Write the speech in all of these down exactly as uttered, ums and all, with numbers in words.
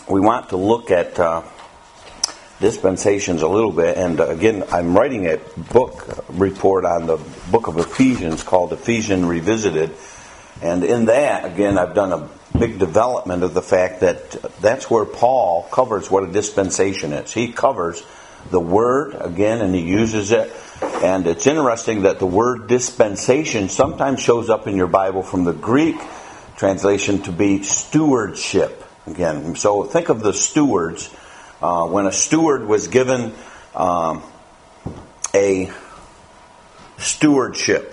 we want to look at uh, dispensations a little bit. And uh, again, I'm writing a book report on the book of Ephesians called Ephesians Revisited. And in that, again, I've done a big development of the fact that that's where Paul covers what a dispensation is. He covers the word, again, and he uses it. And it's interesting that the word dispensation sometimes shows up in your Bible from the Greek translation to be stewardship. Again, so think of the stewards. Uh, when a steward was given um, a stewardship.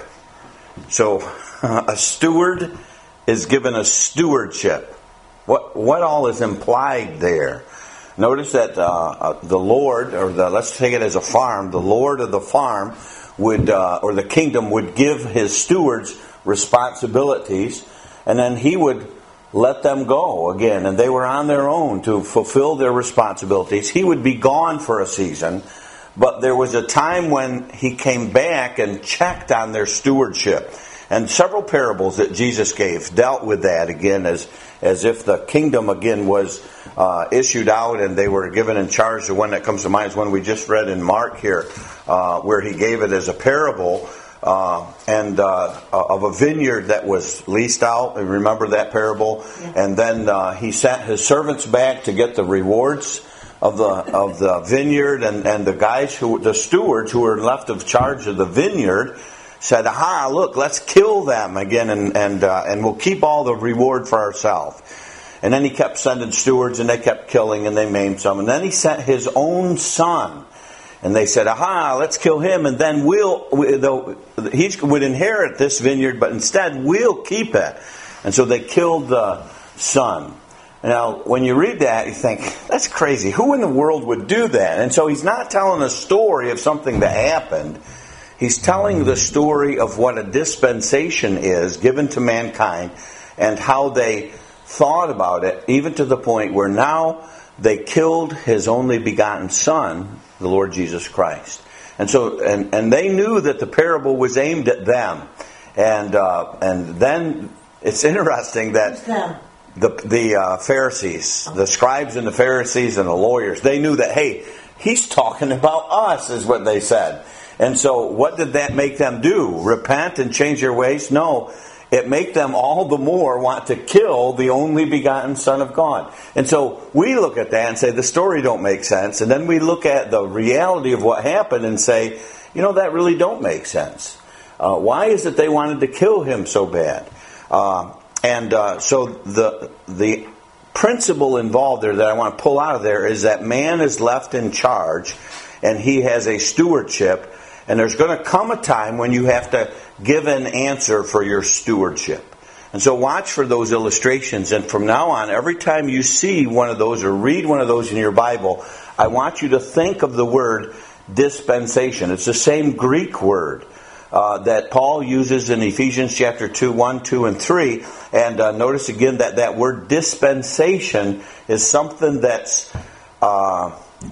So a steward is given a stewardship. What what all is implied there? Notice that uh, the Lord, or the, let's take it as a farm, the Lord of the farm would, uh, or the kingdom would give his stewards responsibilities, and then he would let them go again, and they were on their own to fulfill their responsibilities. He would be gone for a season, but there was a time when he came back and checked on their stewardship. And several parables that Jesus gave dealt with that again, as as if the kingdom again was uh, issued out and they were given in charge. The one that comes to mind is one we just read in Mark here, uh, where he gave it as a parable uh, and uh, of a vineyard that was leased out. And remember that parable? Yeah. And then uh, he sent his servants back to get the rewards of the of the vineyard, and, and the guys who the stewards who were left of charge of the vineyard said, aha, look, let's kill them again, and and uh, and we'll keep all the reward for ourselves. And then he kept sending stewards, and they kept killing, and they maimed some. And then he sent his own son, and they said, aha, let's kill him, and then we'll, we, the, he would inherit this vineyard, but instead we'll keep it. And so they killed the son. Now, when you read that, you think, that's crazy. Who in the world would do that? And so he's not telling a story of something that happened. He's telling the story of what a dispensation is given to mankind and how they thought about it, even to the point where now they killed his only begotten son, the Lord Jesus Christ. And so, and, and they knew that the parable was aimed at them. And uh, and then it's interesting that the the uh, Pharisees, the scribes and the Pharisees and the lawyers, they knew that, hey, he's talking about us, is what they said. And so what did that make them do? Repent and change their ways? No. It made them all the more want to kill the only begotten Son of God. And so we look at that and say the story don't make sense. And then we look at the reality of what happened and say, you know, that really don't make sense. Uh, why is it they wanted to kill him so bad? Uh, and uh, so the the principle involved there that I want to pull out of there is that man is left in charge and he has a stewardship. And there's going to come a time when you have to give an answer for your stewardship. And so watch for those illustrations. And from now on, every time you see one of those or read one of those in your Bible, I want you to think of the word dispensation. It's the same Greek word uh, that Paul uses in Ephesians chapter two, one, two, and three. And uh, notice again that that word dispensation is something that's uh,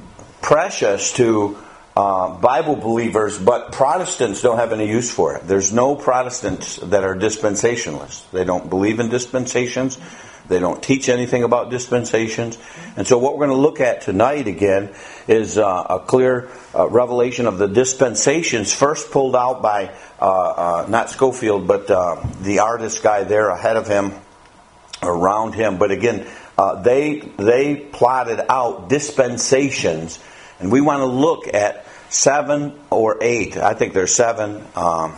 precious to Uh, Bible believers, but Protestants don't have any use for it. There's no Protestants that are dispensationalists. They don't believe in dispensations. They don't teach anything about dispensations. And so what we're going to look at tonight again is uh, a clear uh, revelation of the dispensations first pulled out by, uh, uh, not Scofield, but uh, the artist guy there ahead of him, around him. But again, uh, they they plotted out dispensations. And we want to look at seven or eight. I think there's seven. Um,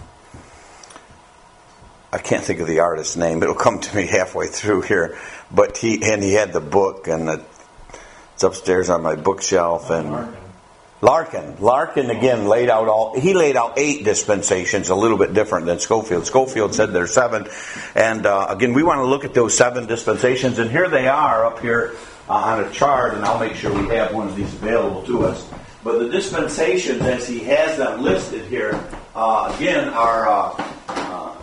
I can't think of the artist's name. It'll come to me halfway through here. But he and he had the book, and the, it's upstairs on my bookshelf. And Larkin, Larkin again laid out all. He laid out eight dispensations, a little bit different than Scofield. Scofield said there's seven. And uh, again, we want to look at those seven dispensations, and here they are up here Uh, on a chart, and I'll make sure we have one of these available to us. But the dispensations, as he has them listed here, uh, again, are uh, uh,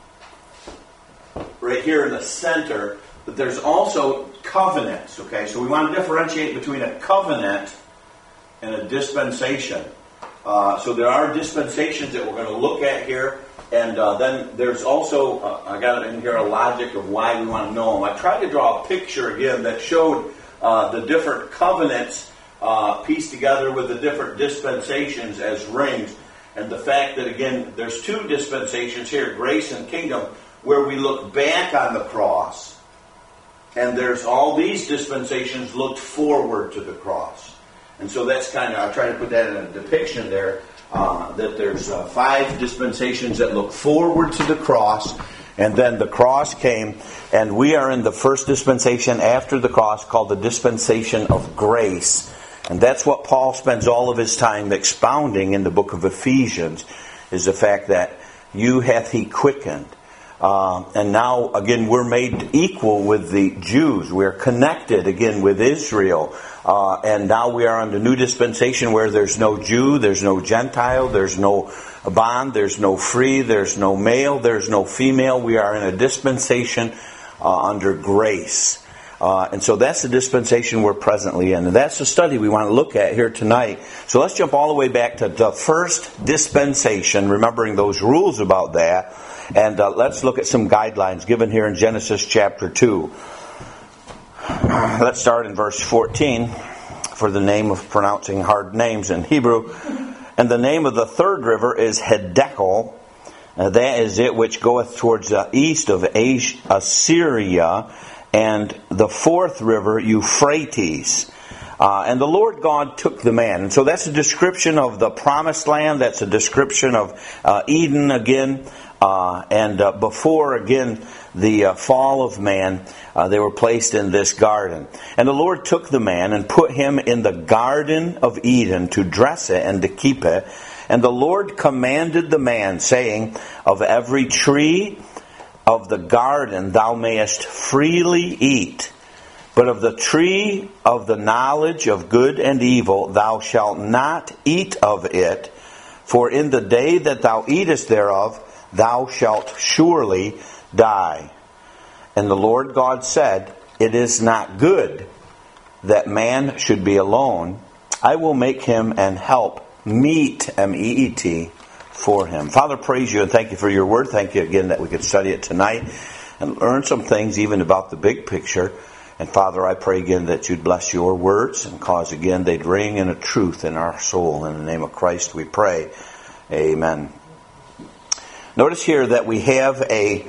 right here in the center. But there's also covenants, okay? So we want to differentiate between a covenant and a dispensation. Uh, so there are dispensations that we're going to look at here. And uh, then there's also, uh, I got in here a logic of why we want to know them. I tried to draw a picture again that showed uh, the different covenants uh, pieced together with the different dispensations as rings. And the fact that, again, there's two dispensations here, grace and kingdom, where we look back on the cross. And there's all these dispensations looked forward to the cross. And so that's kind of, I try to put that in a depiction there, uh, that there's uh, five dispensations that look forward to the cross. And then the cross came, and we are in the first dispensation after the cross called the dispensation of grace. And that's what Paul spends all of his time expounding in the book of Ephesians, is the fact that you hath he quickened. Uh, and now, again, we're made equal with the Jews. We're connected, again, with Israel. Uh, and now we are on the new dispensation where there's no Jew, there's no Gentile, there's no bond, there's no free, there's no male, there's no female. We are in a dispensation uh, under grace. Uh, and so that's the dispensation we're presently in. And that's the study we want to look at here tonight. So let's jump all the way back to the first dispensation, remembering those rules about that. And uh, let's look at some guidelines given here in Genesis chapter two. Let's start in verse fourteen, for the name of pronouncing hard names in Hebrew. And the name of the third river is Hiddekel. Uh, that is it which goeth towards the east of Assyria. And the fourth river, Euphrates. Uh, and the Lord God took the man. And so that's a description of the promised land. That's a description of uh, Eden again. Uh, and uh, before, again, the uh, fall of man, uh, they were placed in this garden. And the Lord took the man and put him in the garden of Eden to dress it and to keep it. And the Lord commanded the man, saying, of every tree of the garden thou mayest freely eat, but of the tree of the knowledge of good and evil thou shalt not eat of it, for in the day that thou eatest thereof thou shalt surely die. And the Lord God said, it is not good that man should be alone. I will make him an help meet, M E E T, for him. Father, praise you and thank you for your word. Thank you again that we could study it tonight and learn some things even about the big picture. And Father, I pray again that you'd bless your words and cause again they'd ring in a truth in our soul. In the name of Christ we pray. Amen. Notice here that we have a,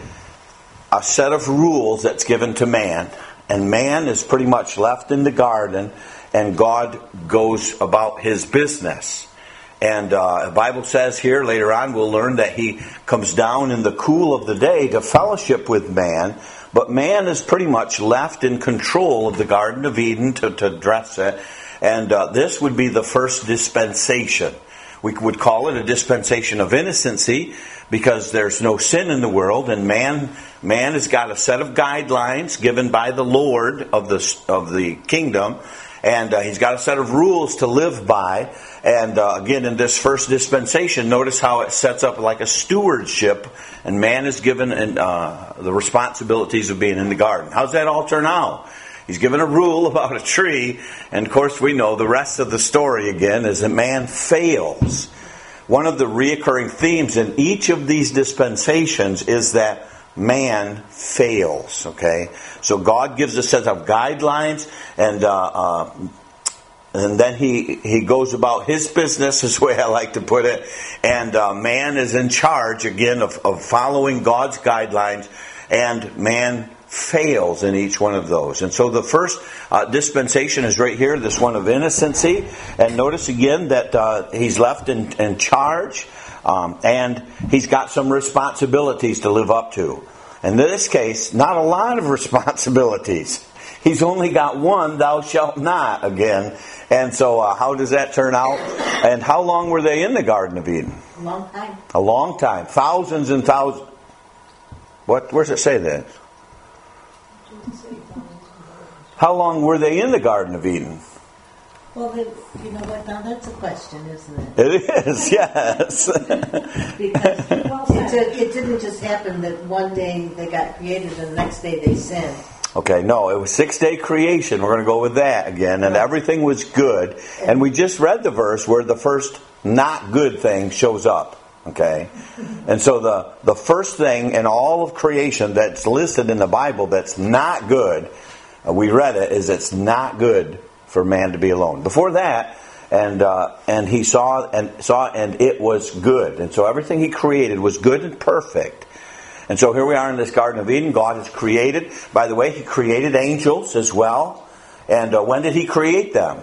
a set of rules that's given to man. And man is pretty much left in the garden and God goes about his business. And uh, the Bible says here, later on, we'll learn that he comes down in the cool of the day to fellowship with man. But man is pretty much left in control of the Garden of Eden to, to dress it. And uh, this would be the first dispensation. We would call it a dispensation of innocency because there's no sin in the world. And man man has got a set of guidelines given by the Lord of the, of the kingdom. And uh, he's got a set of rules to live by. And uh, again, in this first dispensation, notice how it sets up like a stewardship. And man is given uh, the responsibilities of being in the garden. How's that all turn out? He's given a rule about a tree. And of course, we know the rest of the story again is that man fails. One of the reoccurring themes in each of these dispensations is that man fails. Okay, so God gives a set of guidelines, and uh, uh, and then he he goes about his business, is the way I like to put it. And uh, man is in charge again of, of following God's guidelines, and man fails in each one of those. And so the first uh, dispensation is right here, this one of innocency. And notice again that uh, he's left in, in charge. Um, and he's got some responsibilities to live up to. In this case, not a lot of responsibilities. He's only got one, thou shalt not, again. And so uh, how does that turn out? And how long were they in the Garden of Eden? A long time. A long time. Thousands and thousands. What? Where does it say that? How long were they in the Garden of Eden? Well, it, you know what? Now that's a question, isn't it? It is, yes. Because it, a, it didn't just happen that one day they got created and the next day they sinned. Okay, no, it was six-day creation. We're going to go with that again. And everything was good. And we just read the verse where the first not good thing shows up. Okay? And so the, the first thing in all of creation that's listed in the Bible that's not good uh, we read it, is it's not good for man to be alone. Before that, and uh, and he saw and saw and it was good. And so everything he created was good and perfect. And so here we are in this Garden of Eden. God has created. By the way, he created angels as well. And uh, when did he create them?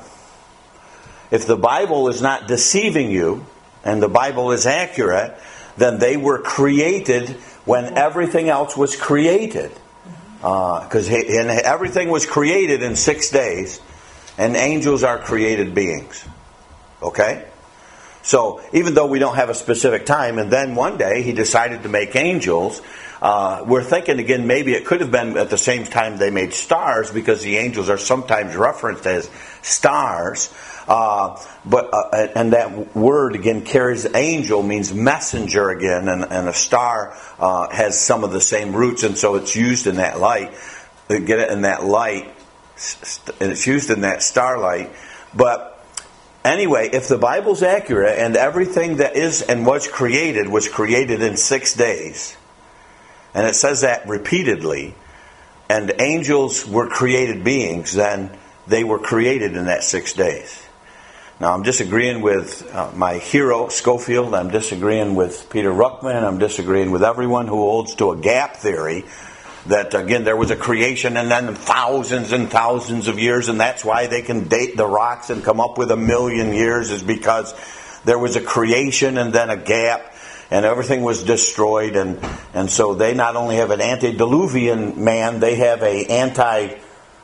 If the Bible is not deceiving you, and the Bible is accurate, then they were created when everything else was created. Because uh, everything was created in six days, and angels are created beings. Okay? So, even though we don't have a specific time, and then one day he decided to make angels, uh, we're thinking again, maybe it could have been at the same time they made stars, because the angels are sometimes referenced as stars. Uh, but uh, and that word again carries angel means messenger again, and, and a star uh, has some of the same roots, and so it's used in that light. Get it in that light, and it's used in that starlight. But anyway, if the Bible's accurate and everything that is and was created was created in six days, and it says that repeatedly, and angels were created beings, then they were created in that six days. Now, I'm disagreeing with uh, my hero, Scofield. I'm disagreeing with Peter Ruckman. I'm disagreeing with everyone who holds to a gap theory that, again, there was a creation and then thousands and thousands of years, and that's why they can date the rocks and come up with a million years, is because there was a creation and then a gap, and everything was destroyed. And, and so they not only have an antediluvian man, they have a anti,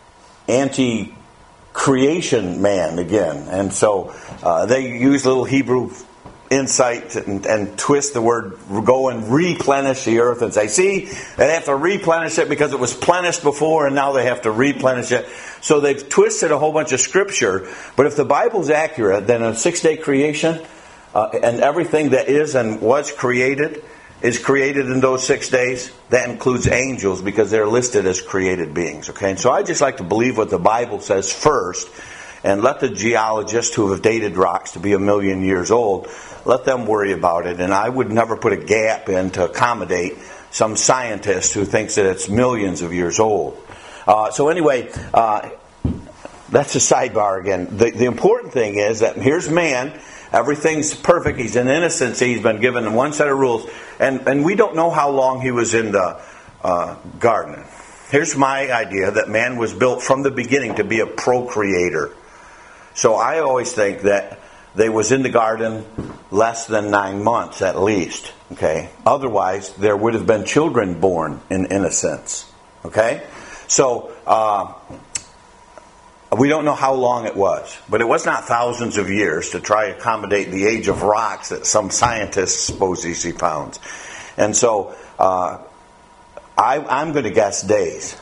anti creation man again. And so uh, they use little Hebrew insight and, and twist the word, go and replenish the earth, and say, see, they have to replenish it because it was plenished before, and now they have to replenish it. So they've twisted a whole bunch of scripture. But if the Bible's accurate, then a six-day creation uh, and everything that is and was created is created in those six days. That includes angels, because they're listed as created beings. Okay, and so I just like to believe what the Bible says first, and let the geologists who have dated rocks to be a million years old, let them worry about it. And I would never put a gap in to accommodate some scientist who thinks that it's millions of years old. Uh, so anyway, uh, that's a sidebar again. The, the important thing is that here's man. Everything's perfect. He's in innocency. He's been given one set of rules. And, and we don't know how long he was in the uh, garden. Here's my idea, that man was built from the beginning to be a procreator. So I always think that they was in the garden less than nine months at least. Okay. Otherwise, there would have been children born in innocence. Okay. So uh, we don't know how long it was, but it was not thousands of years to try to accommodate the age of rocks that some scientists suppose he found. And so uh, I, I'm going to guess days.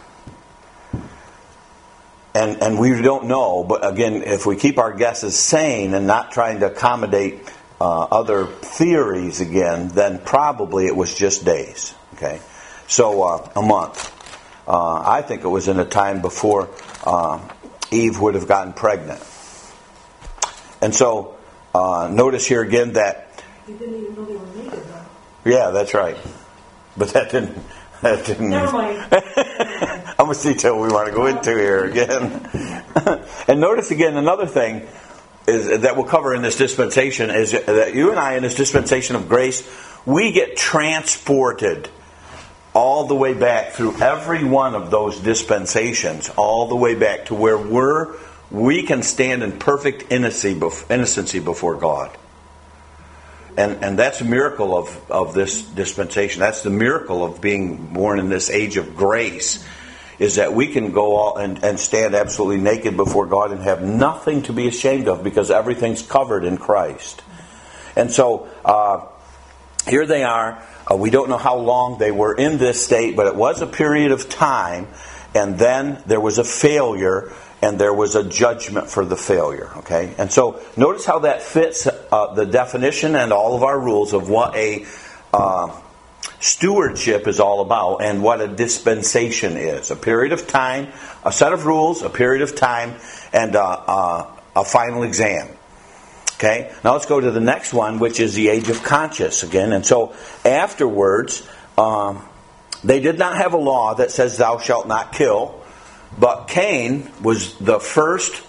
And and we don't know, but again, if we keep our guesses sane and not trying to accommodate uh, other theories again, then probably it was just days. Okay, so uh, a month. Uh, I think it was in a time before uh, Eve would have gotten pregnant. And so uh, notice here again that. You didn't even know they were needed, though. Yeah, that's right. But that didn't. That didn't. Never mind. How much detail we want to go into here again? And notice again, another thing is that we'll cover in this dispensation is that you and I, in this dispensation of grace, we get transported all the way back through every one of those dispensations, all the way back to where we're we can stand in perfect innocency before God. And and that's a miracle of, of this dispensation. That's the miracle of being born in this age of grace, is that we can go all and, and stand absolutely naked before God and have nothing to be ashamed of, because everything's covered in Christ. And so uh, here they are. Uh, we don't know how long they were in this state, but it was a period of time, and then there was a failure, and there was a judgment for the failure. Okay, and so notice how that fits uh, the definition and all of our rules of what a uh, stewardship is all about and what a dispensation is. A period of time, a set of rules, a period of time, and uh, uh, a final exam. Okay, now let's go to the next one, which is the age of conscience again. And so afterwards, um, they did not have a law that says thou shalt not kill. But Cain was the first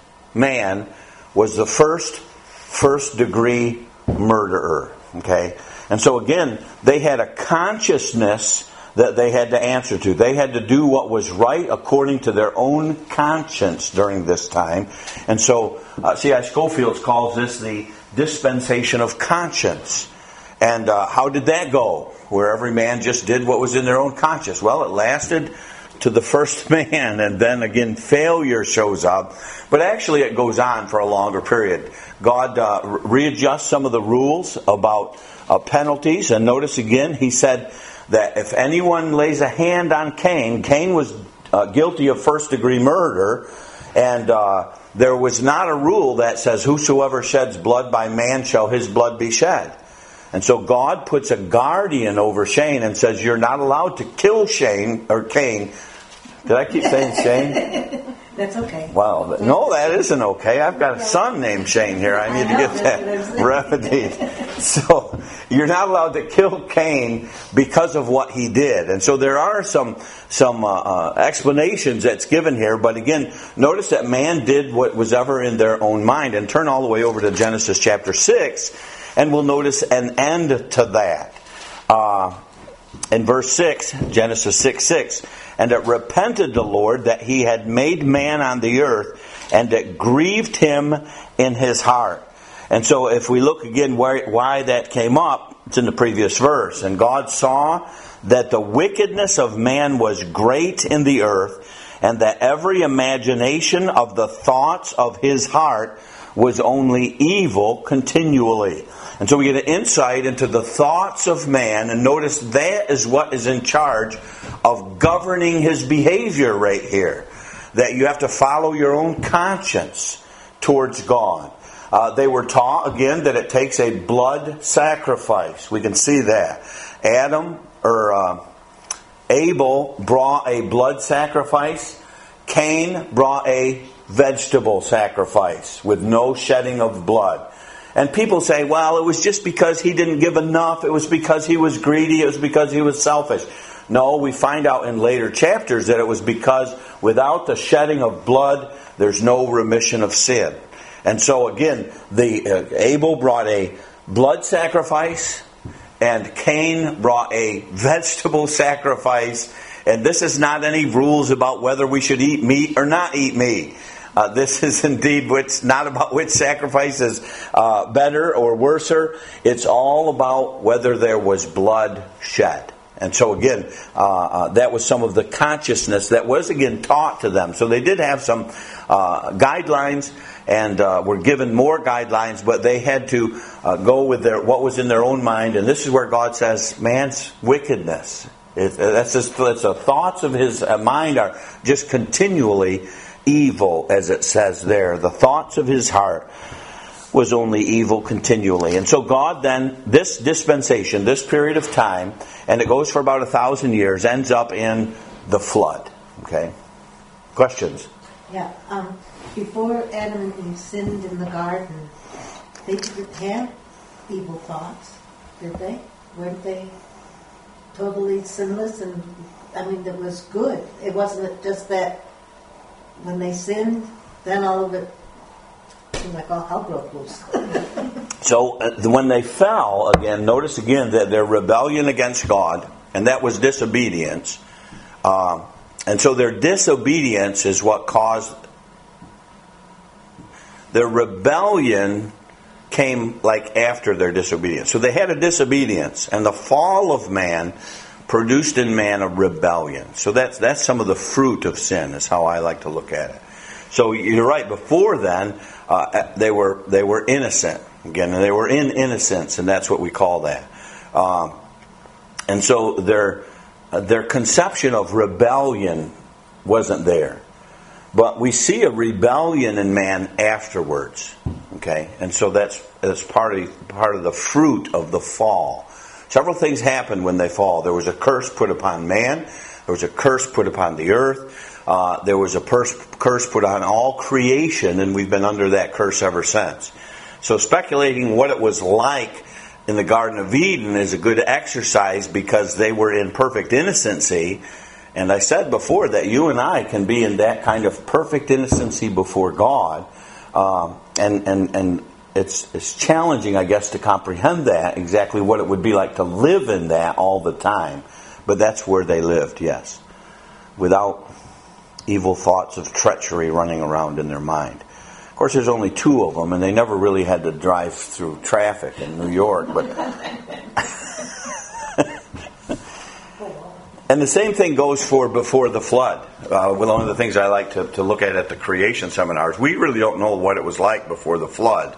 man, was the first first degree murderer. Okay? And so again, they had a consciousness that they had to answer to. They had to do what was right according to their own conscience during this time. And so uh, C I Scofield calls this the dispensation of conscience. And uh, how did that go? Where every man just did what was in their own conscience. Well, it lasted to the first man, and then again failure shows up. But actually it goes on for a longer period. God uh, readjusts some of the rules about uh, penalties. And notice again, he said that if anyone lays a hand on Cain, Cain was uh, guilty of first degree murder, and uh, there was not a rule that says whosoever sheds blood by man shall his blood be shed. And so God puts a guardian over Shane and says you're not allowed to kill Shane or Cain. Did I keep saying Shane? That's okay. Wow. No, that isn't okay. I've got a son named Shane here. I need to get that remedied. So you're not allowed to kill Cain because of what he did. And so there are some some uh, uh, explanations that's given here. But again, notice that man did what was ever in their own mind. And turn all the way over to Genesis chapter six, and we'll notice an end to that. Uh, in verse six, Genesis six six. And it repented the Lord that he had made man on the earth, and it grieved him in his heart. And so if we look again where, why that came up, it's in the previous verse. And God saw that the wickedness of man was great in the earth, and that every imagination of the thoughts of his heart was only evil continually. And so we get an insight into the thoughts of man, and notice that is what is in charge of governing his behavior right here. That you have to follow your own conscience towards God. Uh, they were taught, again, that it takes a blood sacrifice. We can see that. Adam, or uh, Abel brought a blood sacrifice. Cain brought a vegetable sacrifice with no shedding of blood. And people say, well, it was just because he didn't give enough. It was because he was greedy. It was because he was selfish. No, we find out in later chapters that it was because without the shedding of blood, there's no remission of sin. And so again, the uh, Abel brought a blood sacrifice, and Cain brought a vegetable sacrifice. And this is not any rules about whether we should eat meat or not eat meat. Uh, this is indeed which, not about which sacrifice is uh, better or worser. It's all about whether there was blood shed. And so again, uh, uh, that was some of the consciousness that was again taught to them. So they did have some uh, guidelines, and uh, were given more guidelines, but they had to uh, go with their what was in their own mind. And this is where God says man's wickedness. It, that's just, it's the thoughts of his mind are just continually evil, as it says there. The thoughts of his heart was only evil continually. And so God then, this dispensation, this period of time, and it goes for about a thousand years, ends up in the flood. Okay? Questions? Yeah. Um, before Adam and Eve sinned in the garden, they didn't have evil thoughts, did they? Weren't they totally sinless? And I mean, it was good. It wasn't just that when they sinned, then all of it seemed like all hell broke loose. So uh, when they fell, again, notice again that their rebellion against God, and that was disobedience. Uh, and so their disobedience is what caused... Their rebellion came like after their disobedience. So they had a disobedience, and the fall of man produced in man a rebellion. So that's that's some of the fruit of sin, is how I like to look at it. So you're right. Before then, uh, they were they were innocent. Again, they were in innocence, and that's what we call that. Um, and so their uh, their conception of rebellion wasn't there. But we see a rebellion in man afterwards. Okay, and so that's that's part of part of the fruit of the fall. Several things happened when they fall. There was a curse put upon man. There was a curse put upon the earth. Uh, there was a pers- curse put on all creation, and we've been under that curse ever since. So speculating what it was like in the Garden of Eden is a good exercise, because they were in perfect innocency, And I said before that you and I can be in that kind of perfect innocency before God. Um, and, and, and it's, it's challenging, I guess, to comprehend that, exactly what it would be like to live in that all the time. But that's where they lived, yes. Without evil thoughts of treachery running around in their mind. Of course, there's only two of them, and they never really had to drive through traffic in New York. But and the same thing goes for before the flood. Uh, one of the things I like to, to look at at the creation seminars, we really don't know what it was like before the flood.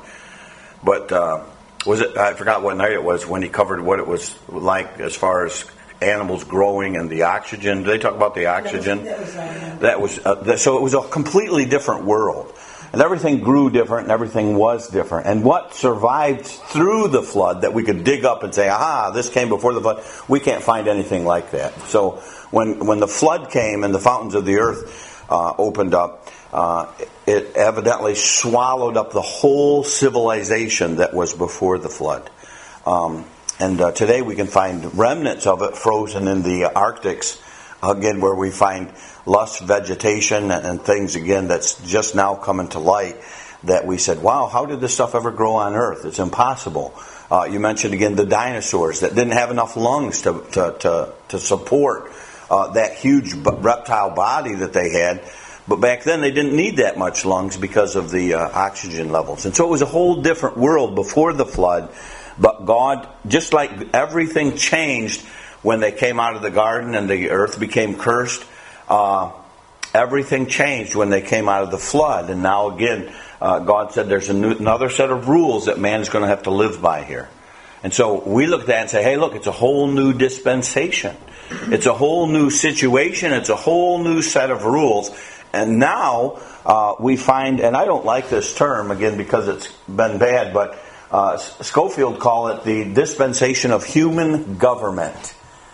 But uh, was it? I forgot what night it was when he covered what it was like as far as animals growing and the oxygen. Did they talk about the oxygen? That was, that was, that was uh, so it was a completely different world. And everything grew different and everything was different. And what survived through the flood that we could dig up and say, aha, this came before the flood, we can't find anything like that. So when when the flood came and the fountains of the earth uh, opened up, uh, it evidently swallowed up the whole civilization that was before the flood. Um, and uh, today we can find remnants of it frozen in the Arctics, again, where we find lush vegetation and things, again, that's just now coming to light, that we said, wow, how did this stuff ever grow on Earth? It's impossible. Uh, you mentioned, again, the dinosaurs that didn't have enough lungs to to, to, to support uh, that huge reptile body that they had. But back then they didn't need that much lungs because of the uh, oxygen levels. And so it was a whole different world before the flood. But God, just like everything changed when they came out of the garden and the earth became cursed, Uh, everything changed when they came out of the flood. And now again, uh, God said there's a new, another set of rules that man is going to have to live by here. And so we look at that and say, hey, look, it's a whole new dispensation. It's a whole new situation. It's a whole new set of rules. And now uh, we find, and I don't like this term, again, because it's been bad, but uh, Schofield called it the dispensation of human government.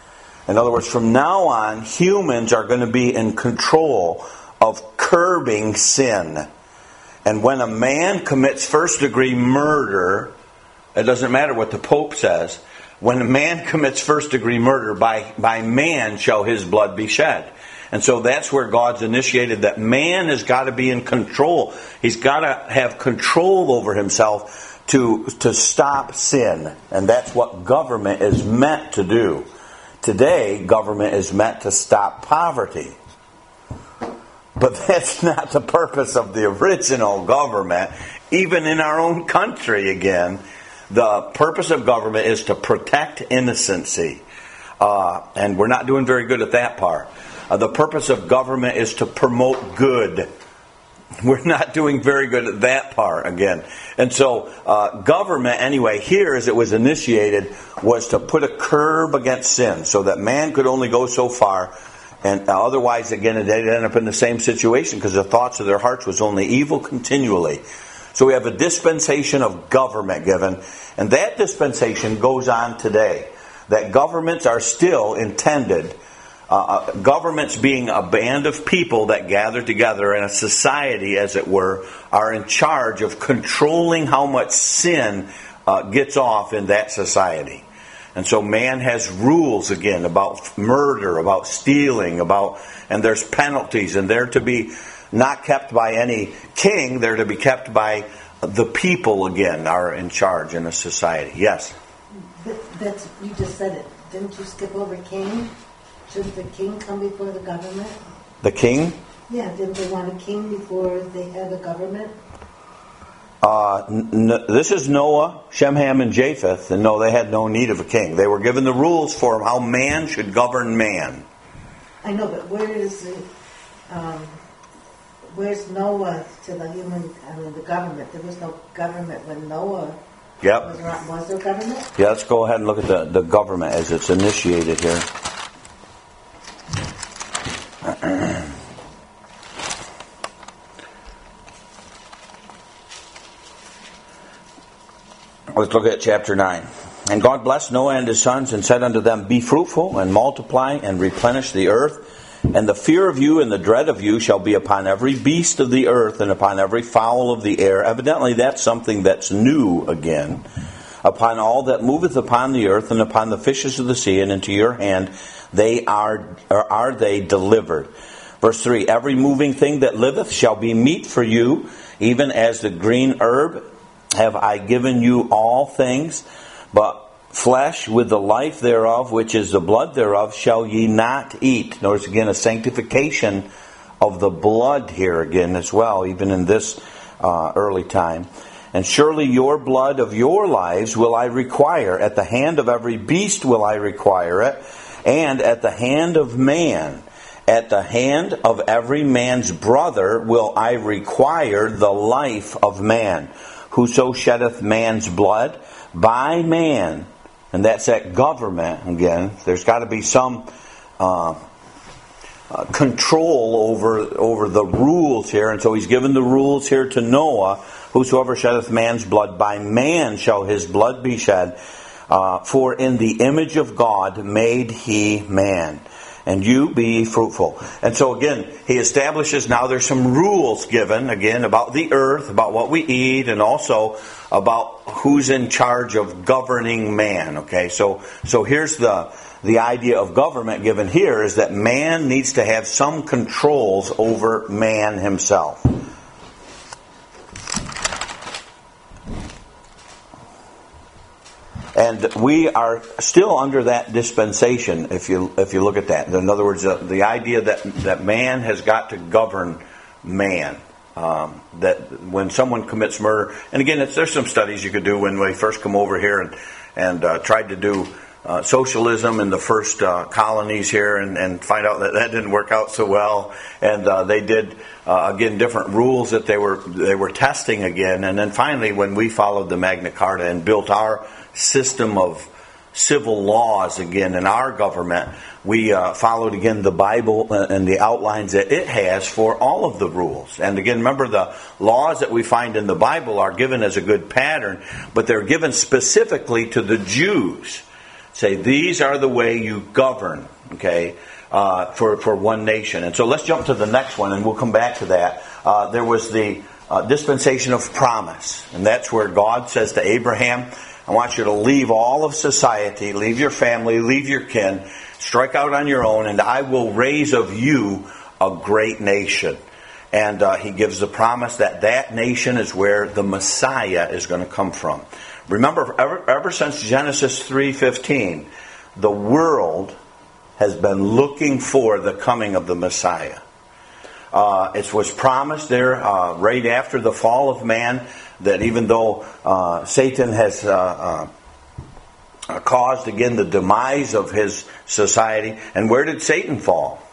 In other words, from now on, humans are going to be in control of curbing sin. And when a man commits first-degree murder, it doesn't matter what the Pope says, when a man commits first-degree murder, by, by man shall his blood be shed. And so that's where God's initiated that man has got to be in control. He's got to have control over himself to, to stop sin. And that's what government is meant to do. Today, government is meant to stop poverty. But that's not the purpose of the original government. Even in our own country, again, the purpose of government is to protect innocency. Uh, and we're not doing very good at that part. Uh, the purpose of government is to promote good. We're not doing very good at that part, again. And so uh, government, anyway, here as it was initiated, was to put a curb against sin so that man could only go so far. And uh, otherwise, again, they'd end up in the same situation because the thoughts of their hearts was only evil continually. So we have a dispensation of government given. And that dispensation goes on today. That governments are still intended, Uh, governments being a band of people that gather together in a society, as it were, are in charge of controlling how much sin uh, gets off in that society. And so man has rules, again, about murder, about stealing, about, and there's penalties, and they're to be not kept by any king, they're to be kept by the people, again, are in charge in a society. Yes? That's, you just said it. Didn't you skip over king? Shouldn't the king come before the government? The king? Yeah, didn't they want a king before they had a government? Uh, n- this is Noah, Shem, Ham, and Japheth, and no, they had no need of a king. They were given the rules for how man should govern man. I know, but where is the, um, where's Noah to the human, I mean, the government? There was no government when Noah Yep. was around. Was there government? Yeah, let's go ahead and look at the, the government as it's initiated here. Let's look at chapter nine. And God blessed Noah and his sons and said unto them, be fruitful and multiply and replenish the earth. And the fear of you and the dread of you shall be upon every beast of the earth and upon every fowl of the air. Evidently that's something that's new again. Upon all that moveth upon the earth and upon the fishes of the sea, and into your hand they are, or are they delivered. Verse three, every moving thing that liveth shall be meat for you, even as the green herb have I given you all things, but flesh with the life thereof, which is the blood thereof, shall ye not eat. Notice again a sanctification of the blood here again as well, even in this uh, early time. And surely your blood of your lives will I require. At the hand of every beast will I require it. And at the hand of man, at the hand of every man's brother will I require the life of man. Whoso sheddeth man's blood, by man, and that's that government again, there's got to be some uh, uh, control over, over the rules here. And so he's given the rules here to Noah. Whosoever sheddeth man's blood, by man shall his blood be shed. Uh, for in the image of God made he man. And you be fruitful. And so again, he establishes now there's some rules given, again, about the earth, about what we eat, and also about who's in charge of governing man. Okay, so so here's the the idea of government given here is that man needs to have some controls over man himself. And we are still under that dispensation, if you if you look at that. In other words, the, the idea that, that man has got to govern man. Um, that when someone commits murder, and again, it's, there's some studies you could do when we first come over here and and uh, tried to do uh, socialism in the first uh, colonies here, and, and find out that that didn't work out so well. And uh, they did uh, again different rules that they were they were testing again. And then finally, when we followed the Magna Carta and built our system of civil laws again in our government, we uh, followed again the Bible and the outlines that it has for all of the rules. And again, remember, the laws that we find in the Bible are given as a good pattern, but they're given specifically to the Jews. Say, these are the way you govern, okay, uh, for, for one nation. And so let's jump to the next one, and we'll come back to that. Uh, there was the uh, dispensation of promise, and that's where God says to Abraham, I want you to leave all of society, leave your family, leave your kin, strike out on your own, and I will raise of you a great nation. And uh, he gives the promise that that nation is where the Messiah is going to come from. Remember, ever, ever since Genesis three fifteen, the world has been looking for the coming of the Messiah. Uh, it was promised there uh, right after the fall of man, that even though uh, Satan has uh, uh, caused again the demise of his society, and where did Satan fall?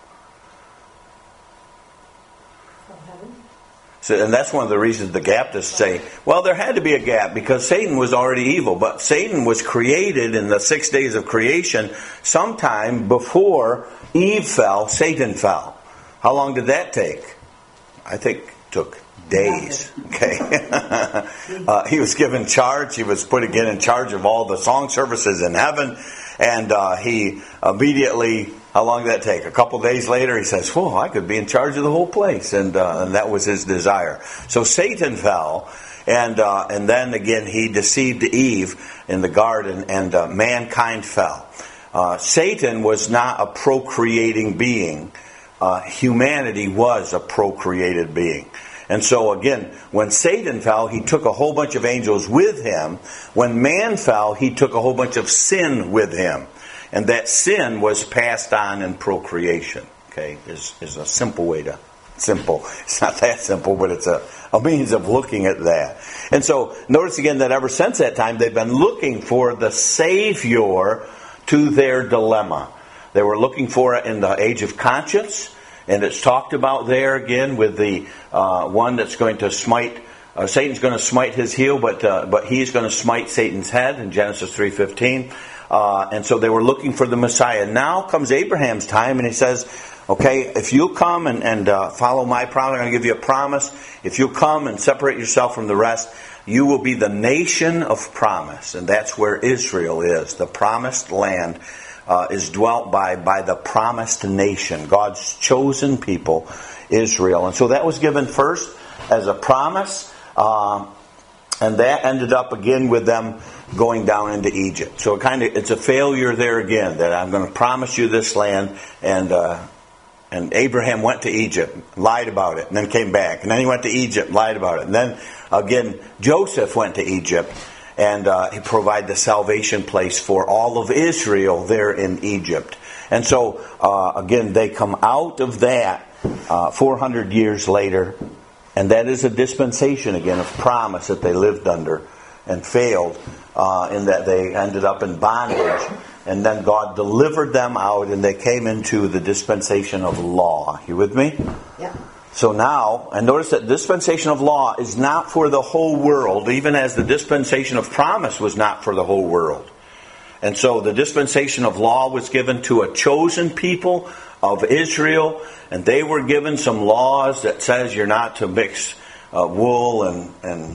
So, and that's one of the reasons the Baptists say, well, there had to be a gap because Satan was already evil. But Satan was created in the six days of creation. Sometime before Eve fell, Satan fell. How long did that take? I think it took days. Okay, uh, he was given charge. He was put again in charge of all the song services in heaven, and uh, he immediately. How long did that take? A couple days later, he says, "Whoa, I could be in charge of the whole place," and uh, and that was his desire. So Satan fell, and uh, and then again he deceived Eve in the garden, and uh, mankind fell. Uh, Satan was not a procreating being. Uh, humanity was a procreated being. And so again, when Satan fell, he took a whole bunch of angels with him. When man fell, he took a whole bunch of sin with him. And that sin was passed on in procreation. Okay, is is a simple way to, simple. It's not that simple, but it's a, a means of looking at that. And so notice again that ever since that time, they've been looking for the Savior to their dilemma. They were looking for it in the age of conscience. And it's talked about there again with the uh, one that's going to smite, uh, Satan's going to smite his heel, but uh, but he's going to smite Satan's head in Genesis three fifteen. Uh, and so they were looking for the Messiah. Now comes Abraham's time, and he says, okay, if you'll come and, and uh, follow my promise, I'm going to give you a promise. If you'll come and separate yourself from the rest, you will be the nation of promise. And that's where Israel is, the promised land. Uh, is dwelt by by the promised nation, God's chosen people, Israel. And so that was given first as a promise, uh, and that ended up again with them going down into Egypt. So it kind of it's a failure there again, that I'm going to promise you this land, and uh, and Abraham went to Egypt, lied about it, and then came back, and then he went to Egypt, lied about it, and then again Joseph went to Egypt, and uh, he provided the salvation place for all of Israel there in Egypt. And so uh, again they come out of that uh, four hundred years later, and that is a dispensation again of promise that they lived under and failed. Uh, in that they ended up in bondage, and then God delivered them out, and they came into the dispensation of law. You with me? Yeah. So now, and notice that dispensation of law is not for the whole world, even as the dispensation of promise was not for the whole world. And so the dispensation of law was given to a chosen people of Israel, and they were given some laws that says you're not to mix uh, wool and, and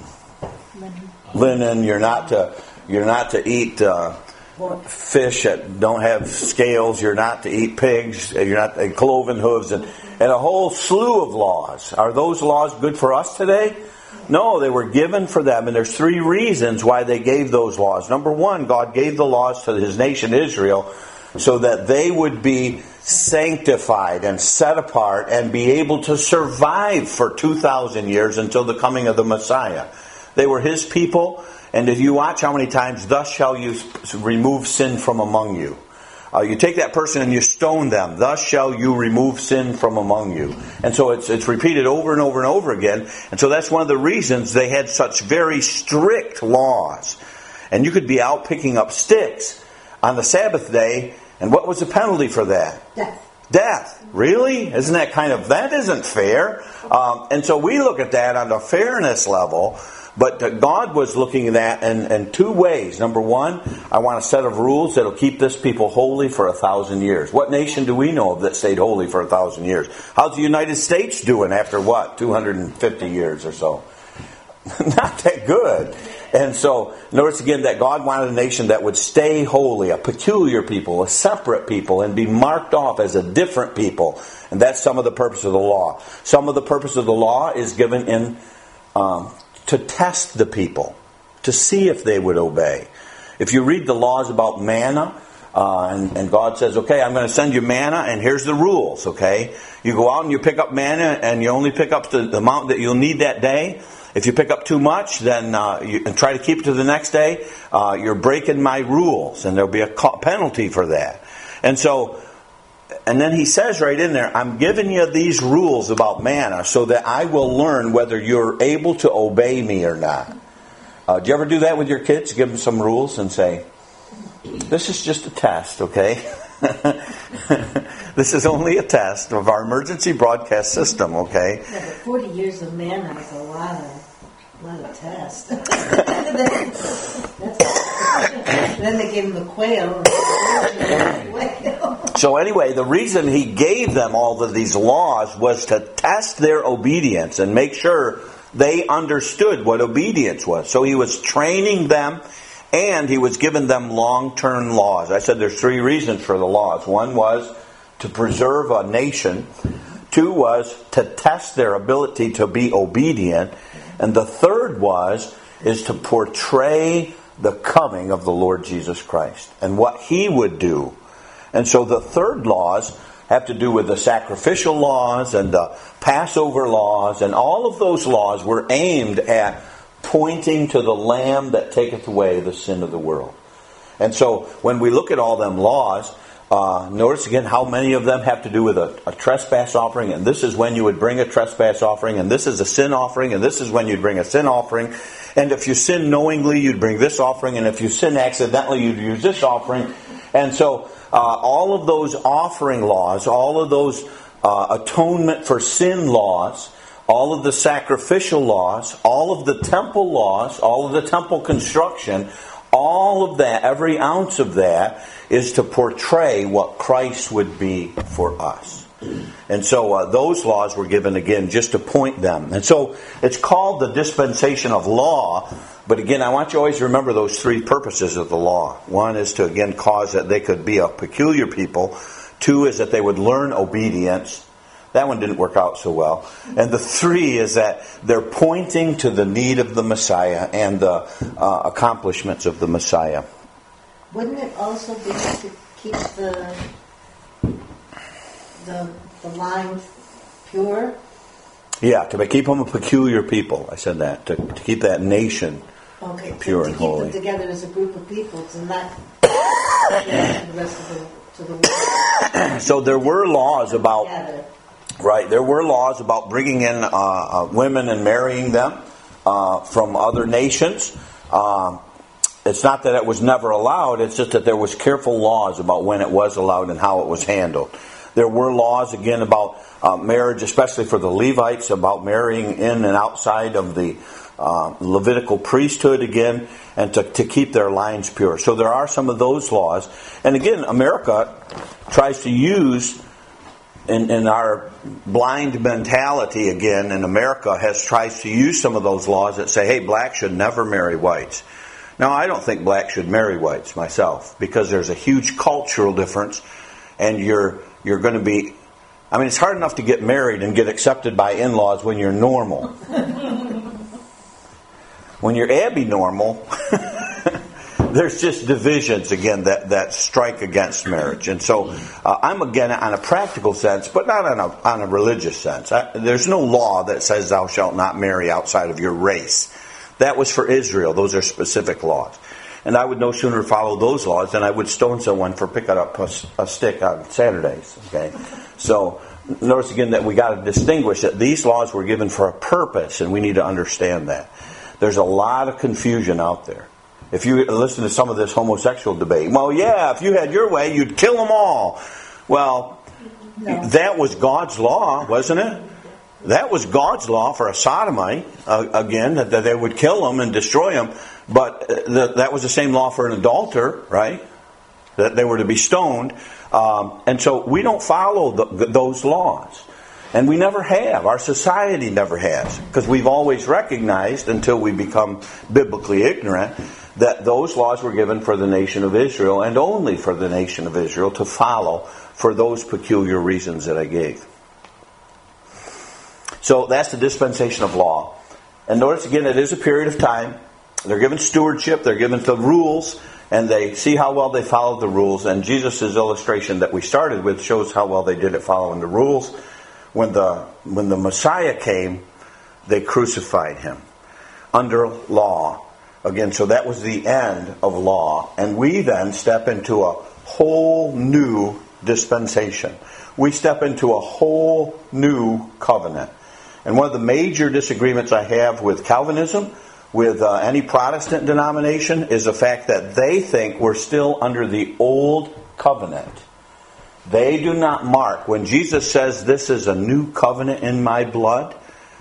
linen, you're not to you're not to eat uh, fish that don't have scales, you're not to eat pigs, you're not to cloven hooves, and, and a whole slew of laws. Are those laws good for us today? No, they were given for them, and there's three reasons why they gave those laws. Number one, God gave the laws to His nation Israel so that they would be sanctified and set apart and be able to survive for two thousand years until the coming of the Messiah. They were His people, and if you watch how many times, thus shall you remove sin from among you. Uh, you take that person and you stone them, thus shall you remove sin from among you. And so it's it's repeated over and over and over again. And so that's one of the reasons they had such very strict laws. And you could be out picking up sticks on the Sabbath day, and what was the penalty for that? Death. Death. Really? Isn't that kind of, that isn't fair. Um, and so we look at that on the fairness level. But God was looking at that in, in two ways. Number one, I want a set of rules that will keep this people holy for a thousand years. What nation do we know of that stayed holy for a thousand years? How's the United States doing after what? two hundred fifty years or so? Not that good. And so, notice again that God wanted a nation that would stay holy, a peculiar people, a separate people, and be marked off as a different people. And that's some of the purpose of the law. Some of the purpose of the law is given in... Um, to test the people, to see if they would obey. If you read the laws about manna, uh, and, and God says, okay, I'm going to send you manna, and here's the rules, okay? You go out and you pick up manna, and you only pick up the, the amount that you'll need that day. If you pick up too much, then uh, you, and try to keep it to the next day, uh, you're breaking my rules, and there'll be a penalty for that. And so... And then he says right in there, I'm giving you these rules about manna so that I will learn whether you're able to obey me or not. Uh, do you ever do that with your kids? Give them some rules and say, this is just a test, okay? This is only a test of our emergency broadcast system, okay? Yeah, but forty years of manna is a lot of, a lot of tests. then, then they gave him the quail. So anyway, the reason he gave them all of these laws was to test their obedience and make sure they understood what obedience was. So he was training them, and he was giving them long-term laws. I said there's three reasons for the laws. One was to preserve a nation. Two was to test their ability to be obedient. And the third was is to portray the coming of the Lord Jesus Christ and what He would do. And so the third laws have to do with the sacrificial laws and the Passover laws, and all of those laws were aimed at pointing to the Lamb that taketh away the sin of the world. And so when we look at all them laws, uh, notice again how many of them have to do with a, a trespass offering, and this is when you would bring a trespass offering, and this is a sin offering, and this is when you'd bring a sin offering. And if you sin knowingly, you'd bring this offering, and if you sin accidentally, you'd use this offering. And so uh, all of those offering laws, all of those uh, atonement for sin laws, all of the sacrificial laws, all of the temple laws, all of the temple construction, all of that, every ounce of that, is to portray what Christ would be for us. And so uh, those laws were given again just to point them. And so it's called the dispensation of law. But again, I want you always to remember those three purposes of the law. One is to again cause that they could be a peculiar people. Two is that they would learn obedience. That one didn't work out so well. And the three is that they're pointing to the need of the Messiah and the uh, accomplishments of the Messiah. Wouldn't it also be to keep the the, the line pure? Yeah, to keep them a peculiar people. I said that. To, to keep that nation okay, pure to, and to keep holy. them together as a group of people, to not yeah, the rest of the, to the world. So there were laws about... Together. Right, there were laws about bringing in uh, uh, women and marrying them uh, from other nations. Uh, it's not that it was never allowed, it's just that there was careful laws about when it was allowed and how it was handled. There were laws, again, about uh, marriage, especially for the Levites, about marrying in and outside of the uh, Levitical priesthood, again, and to, to keep their lines pure. So there are some of those laws. And again, America tries to use... In, in our blind mentality, again, in America, has tries to use some of those laws that say, hey, blacks should never marry whites. Now, I don't think blacks should marry whites myself, because there's a huge cultural difference, and you're you're going to be... I mean, it's hard enough to get married and get accepted by in-laws when you're normal. When you're abnormal... There's just divisions, again, that, that strike against marriage. And so uh, I'm, again, on a practical sense, but not on a, on a religious sense. I, there's no law that says thou shalt not marry outside of your race. That was for Israel. Those are specific laws. And I would no sooner follow those laws than I would stone someone for picking up a, a stick on Saturdays. Okay, so notice again that we got to distinguish that these laws were given for a purpose, and we need to understand that. There's a lot of confusion out there. If you listen to some of this homosexual debate, well, yeah, if you had your way, you'd kill them all. Well, no. That was God's law, wasn't it? That was God's law for a sodomite, uh, again, that, that they would kill them and destroy them. But the, that was the same law for an adulterer, right? That they were to be stoned. Um, and so we don't follow the, those laws. And we never have. Our society never has. Because we've always recognized, until we become biblically ignorant, that those laws were given for the nation of Israel, and only for the nation of Israel to follow for those peculiar reasons that I gave. So that's the dispensation of law. And notice again, it is a period of time. They're given stewardship, they're given the rules, and they see how well they followed the rules. And Jesus' illustration that we started with shows how well they did at following the rules. When the when the Messiah came, they crucified him under law. Again, so that was the end of law. And we then step into a whole new dispensation. We step into a whole new covenant. And one of the major disagreements I have with Calvinism, with uh, any Protestant denomination, is the fact that they think we're still under the old covenant. They do not mark. When Jesus says, this is a new covenant in my blood,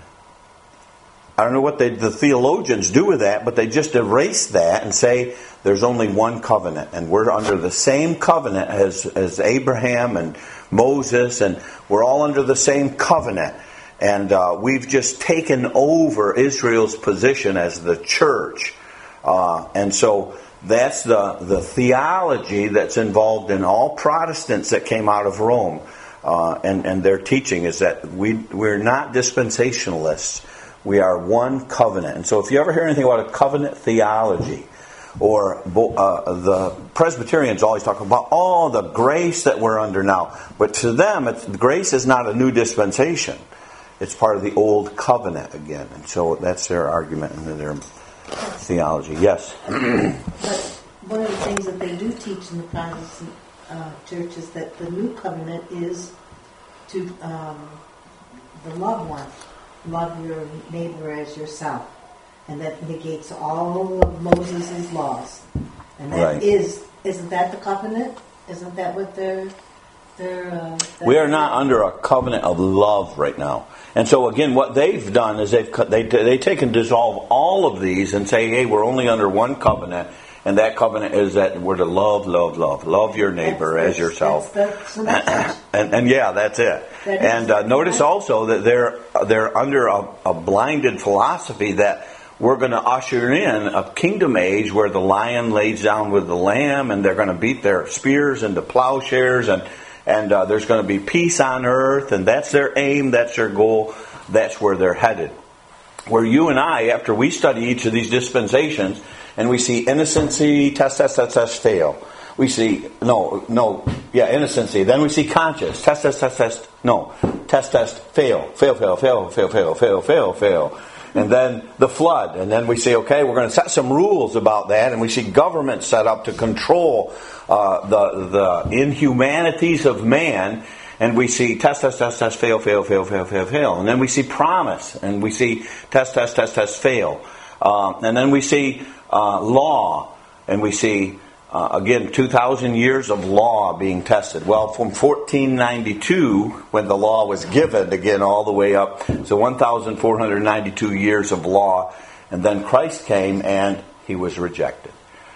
I don't know what they, the theologians do with that, but they just erase that and say there's only one covenant. And we're under the same covenant as, as Abraham and Moses, and we're all under the same covenant. And uh, we've just taken over Israel's position as the church. Uh, and so that's the, the theology that's involved in all Protestants that came out of Rome. Uh, and, and their teaching is that we, we're not dispensationalists. We are one covenant. And so if you ever hear anything about a covenant theology, or uh, the Presbyterians always talk about, oh, the grace that we're under now. But to them, it's, grace is not a new dispensation. It's part of the old covenant again. And so that's their argument and their theology. Yes? But one of the things that they do teach in the Protestant uh, church is that the new covenant is to um, the loved one. Love your neighbor as yourself. And that negates all of Moses' laws. And that right. is, isn't that the covenant? Isn't that what they're... they're uh, we are not under a covenant of love right now. And so again, what they've done is they've they they take and dissolve all of these and say, hey, we're only under one covenant. And that covenant is that we're to love, love, love. Love your neighbor that's, as yourself. That's the, that's and, and yeah, that's it. That and uh, notice also that they're they're under a, a blinded philosophy that we're going to usher in a kingdom age where the lion lays down with the lamb, and they're going to beat their spears into plowshares, and and uh, there's going to be peace on earth, and that's their aim, that's their goal, that's where they're headed. Where you and I, after we study each of these dispensations, and we see innocency, test, test, test, test, fail. We see, no, no, yeah, innocency. Then we see conscience, test, test, test, test, no, test, test, fail, fail, fail, fail, fail, fail, fail, fail, fail. And then the flood. And then we say, okay, we're going to set some rules about that. And we see government set up to control uh, the the inhumanities of man. And we see test, test, test, test, fail, fail, fail, fail, fail, fail. And then we see promise. And we see test, test, test, test, fail. Uh, and then we see uh, law. And we see, uh, again, two thousand years of law being tested. Well, from fourteen ninety-two, when the law was given, again, all the way up, so one thousand four hundred ninety-two years of law. And then Christ came and he was rejected.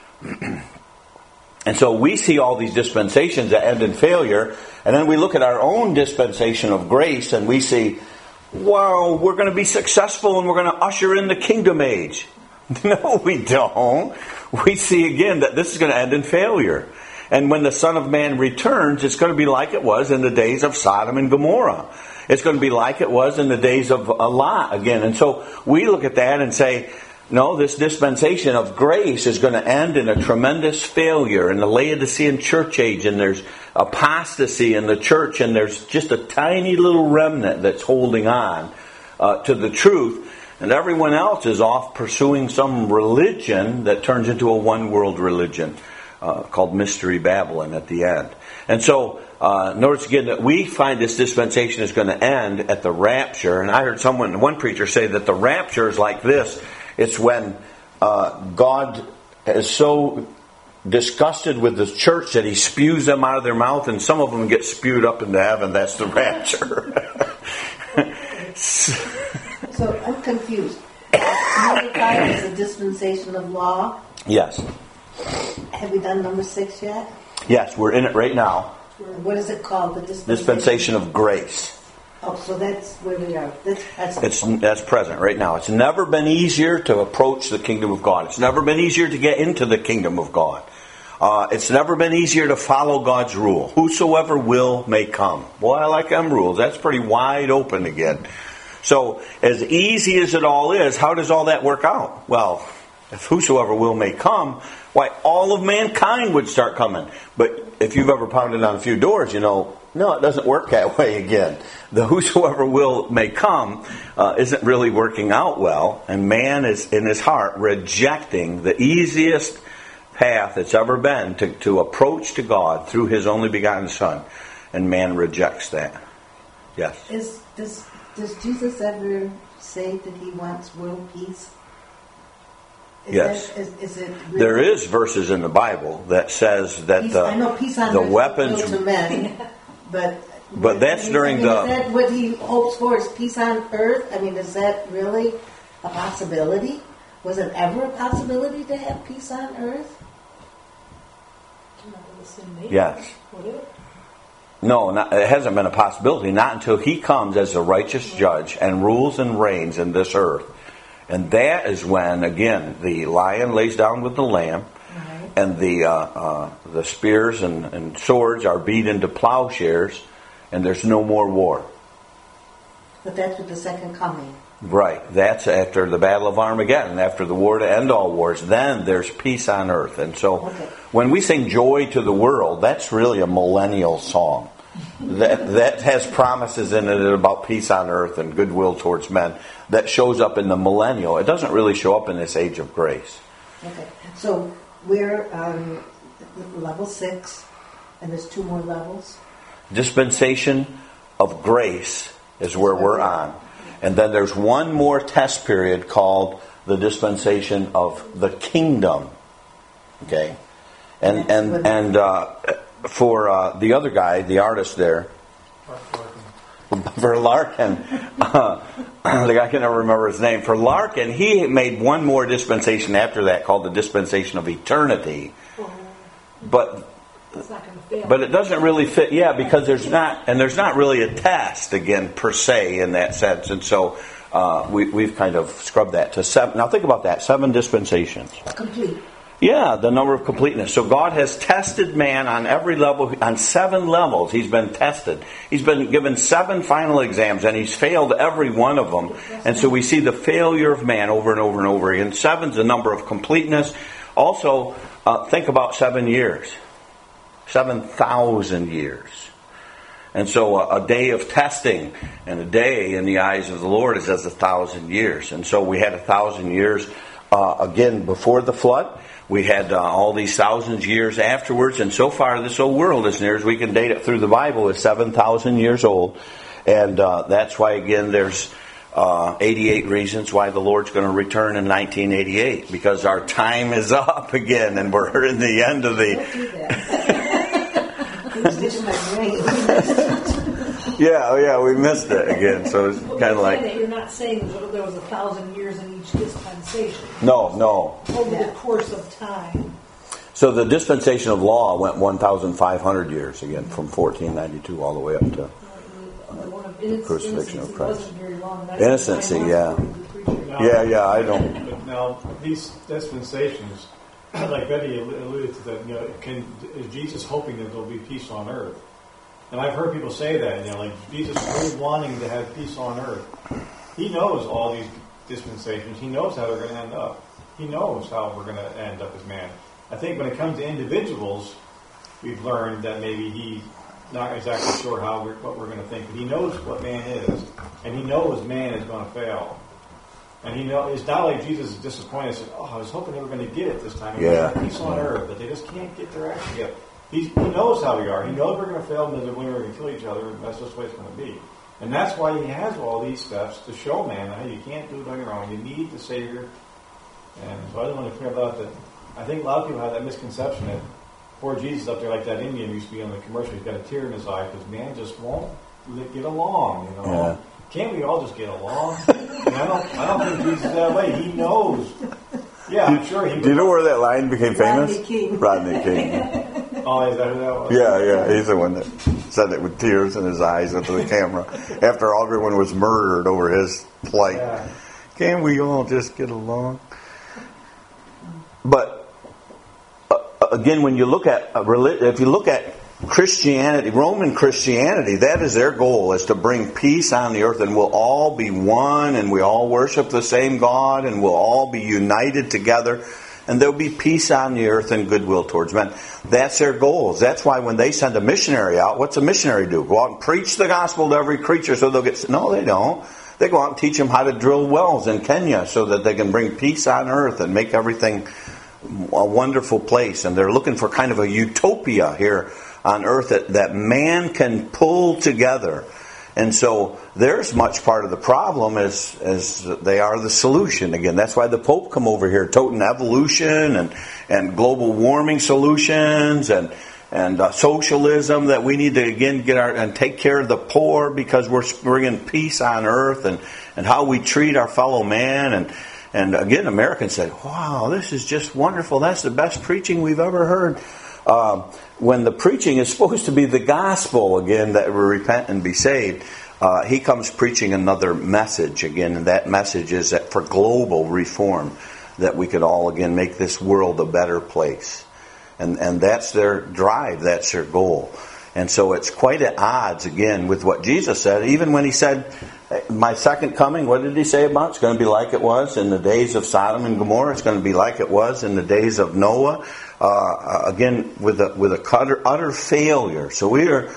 And so we see all these dispensations that end in failure, and then we look at our own dispensation of grace, and we see, wow, we're going to be successful and we're going to usher in the kingdom age. No, we don't. We see again that this is going to end in failure. And when the Son of Man returns, it's going to be like it was in the days of Sodom and Gomorrah. It's going to be like it was in the days of Lot again. And so we look at that and say, no, this dispensation of grace is going to end in a tremendous failure in the Laodicean church age, and there's apostasy in the church, and there's just a tiny little remnant that's holding on uh, to the truth, and everyone else is off pursuing some religion that turns into a one-world religion uh, called Mystery Babylon at the end. And so, uh, notice again that we find this dispensation is going to end at the rapture, and I heard someone, one preacher say that the rapture is like this. It's when uh, God is so disgusted with the church that he spews them out of their mouth, and some of them get spewed up into heaven. That's the rapture. So I'm confused. Number five is a dispensation of law. Yes. Have we done number six yet? Yes, we're in it right now. What is it called? The dispensation, dispensation of grace. Oh, so that's where we are. That's present. It's that's present right now. It's never been easier to approach the kingdom of God. It's never been easier to get into the kingdom of God. Uh, it's never been easier to follow God's rule. Whosoever will may come. Boy, I like them rules. That's pretty wide open again. So, as easy as it all is, how does all that work out? Well, if whosoever will may come, why, all of mankind would start coming. But if you've ever pounded on a few doors, you know, no, it doesn't work that way again. The whosoever will may come uh, isn't really working out well, and man is in his heart rejecting the easiest path that's ever been to, to approach to God through his only begotten Son, and man rejects that. Yes? Is, does, does Jesus ever say that he wants world peace? Is yes. That, is, is it really? There is verses in the Bible that says that peace, the, I know peace on the earth weapons... to men, but... But that's during I mean, the... Is that what he hopes for, is peace on earth? I mean, is that really a possibility? Was it ever a possibility to have peace on earth? Yes. No, not, it hasn't been a possibility. Not until he comes as a righteous judge and rules and reigns in this earth. And that is when, again, the lion lays down with the lamb, right, and the uh, uh, the spears and, and swords are beat into plowshares, and there's no more war. But that's with the second coming. Right. That's after the Battle of Armageddon, after the war to end all wars. Then there's peace on earth. And so okay, when we sing Joy to the World, that's really a millennial song. that that has promises in it about peace on earth and goodwill towards men. That shows up in the millennial. It doesn't really show up in this age of grace. Okay. So we're on level six, and there's two more levels. Dispensation of grace is where we're on. And then there's one more test period called the dispensation of the kingdom. Okay? And and and uh, for uh, the other guy, the artist there, for Larkin, uh, the guy can never remember his name. For Larkin, he made one more dispensation after that called the dispensation of eternity. But it's not going to fail. But it doesn't really fit, yeah, because there's not, and there's not really a test again per se in that sense, and so uh, we, we've kind of scrubbed that to seven. Now think about that: seven dispensations. Complete. Yeah, the number of completeness. So God has tested man on every level, on seven levels. He's been tested. He's been given seven final exams, and he's failed every one of them. And so we see the failure of man over and over and over again. Seven's the number of completeness. Also, uh, think about seven years. seven thousand years. And so a, a day of testing and a day in the eyes of the Lord is as a thousand years. And so we had a thousand years uh, again before the flood. We had uh, all these thousands years afterwards, and so far this whole world, as near as we can date it through the Bible, is seven thousand years old. And uh, that's why, again, there's uh, eighty-eight reasons why the Lord's going to return in nineteen eighty-eight, because our time is up again, and we're in the end of the... Don't do that. It was just my brain. Yeah, oh yeah, we missed it again, so it's Well, kind of like... that you're not saying that there was a thousand years in each dispensation. No, no. Over the course of time. So the dispensation of law went one thousand five hundred years, again, from fourteen ninety-two all the way up to The one of innocence, crucifixion of innocency Christ. wasn't very long. That's Innocency, nine yeah. months for the preacher. Now- Yeah, yeah, I don't... But now, these dispensations, like Betty alluded to, that, you know, can, is Jesus hoping that there'll be peace on earth? And I've heard people say that, you know, like Jesus really wanting to have peace on earth. He knows all these dispensations. He knows how they're going to end up. He knows how we're going to end up as man. I think when it comes to individuals, we've learned that maybe he's not exactly sure how we're, what we're going to think. But he knows what man is, and he knows man is going to fail. And he know it's not like Jesus is disappointed. Said, "Oh, I was hoping they were going to get it this time. Yeah. Peace on earth, but they just can't get their act together." He's, he knows how we are. He knows we're going to fail, and that we're going to kill each other, and that's just the way it's going to be. And that's why he has all these steps to show man that, hey, you can't do it on your own. You need the Savior. And so I just want to clear about that. I think a lot of people have that misconception that poor Jesus up there, like that Indian used to be on the commercial, he's got a tear in his eye because man just won't get along. You know, Yeah. Can't we all just get along? And I don't. I don't think Jesus is that way. He knows. Yeah, I'm sure he. Do you know where that line became famous? Rodney King. Rodney King. Oh, is that who that was? Yeah, yeah, he's the one that said it with tears in his eyes into the camera after everyone was murdered over his plight. Yeah. Can't we all just get along? But uh, again, when you look at uh, relig- if you look at Christianity, Roman Christianity, that is their goal, is to bring peace on the earth, and we'll all be one, and we all worship the same God, and we'll all be united together, and there'll be peace on the earth and goodwill towards men. That's their goals. That's why when they send a missionary out, what's a missionary do? Go out and preach the gospel to every creature so they'll get... No, they don't. They go out and teach them how to drill wells in Kenya so that they can bring peace on earth and make everything a wonderful place. And they're looking for kind of a utopia here on earth that, that man can pull together. And so there's much part of the problem as as they are the solution. Again, that's why the Pope come over here toting evolution and, and global warming solutions and and uh, socialism, that we need to again get our and take care of the poor because we're bringing peace on earth, and, and how we treat our fellow man. And and again, Americans say, "Wow, this is just wonderful. That's the best preaching we've ever heard." Uh, when the preaching is supposed to be the gospel, again, that we repent and be saved, uh, he comes preaching another message again, and that message is that for global reform, that we could all again make this world a better place. And and that's their drive, that's their goal. And so it's quite at odds, again, with what Jesus said. Even when he said, my second coming, what did he say about it? It's going to be like it was in the days of Sodom and Gomorrah. It's going to be like it was in the days of Noah. Uh, again, with a with a utter, utter failure. So we are,